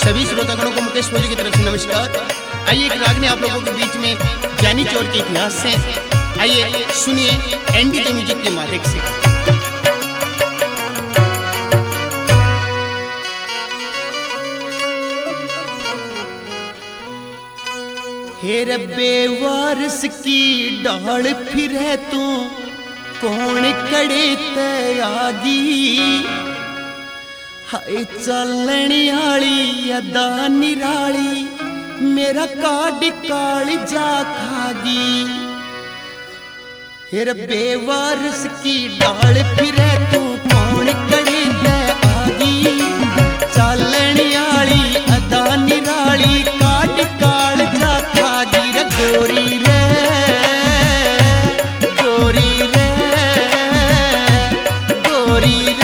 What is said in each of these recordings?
सभी श्रोतागणों को मुकेश भोजी की तरफ से नमस्कार। आइए एक राग ने आप लोगों के बीच में ज्ञानी चोर के इतिहास से आइए सुनिए एनडी द म्यूजिक के माध्यम से। हे रब्बे वारस की डाल फिरे तू कौन कड़े त्यागी, हाय चलने आली अदा निराली मेरा काड काली जा खागी। हे रब्बे वारस की डाल फिरे तू कौन कड़े त्यागी, चलने आली अदा निराली काड काल जा खागी। रे गोरी रे गोरी रे गोरी रे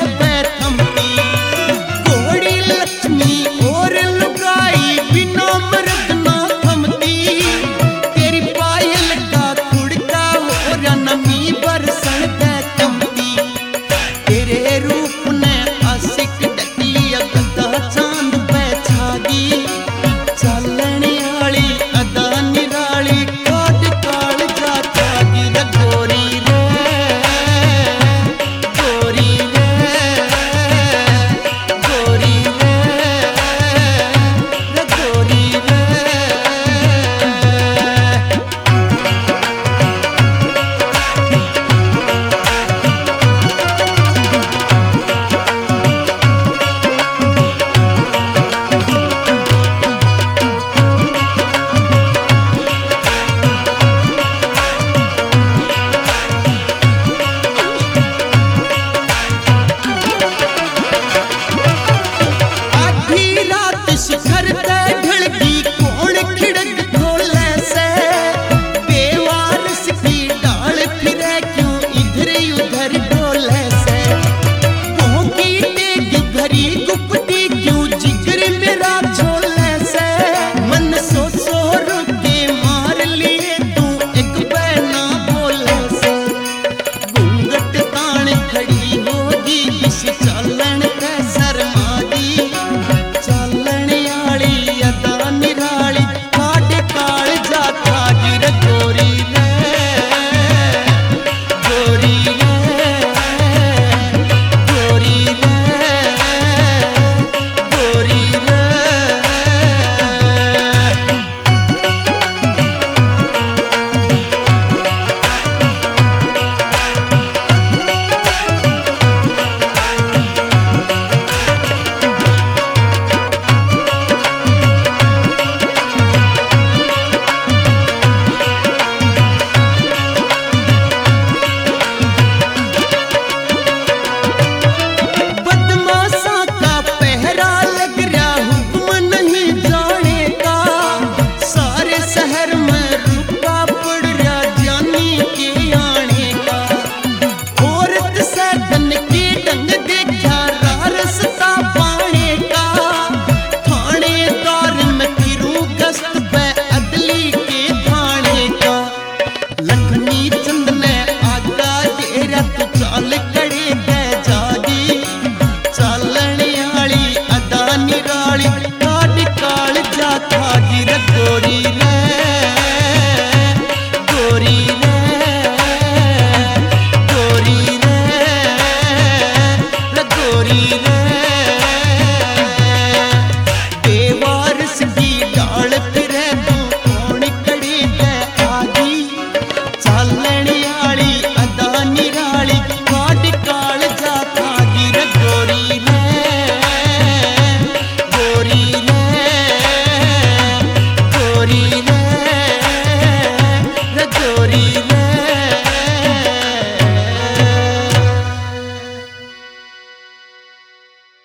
no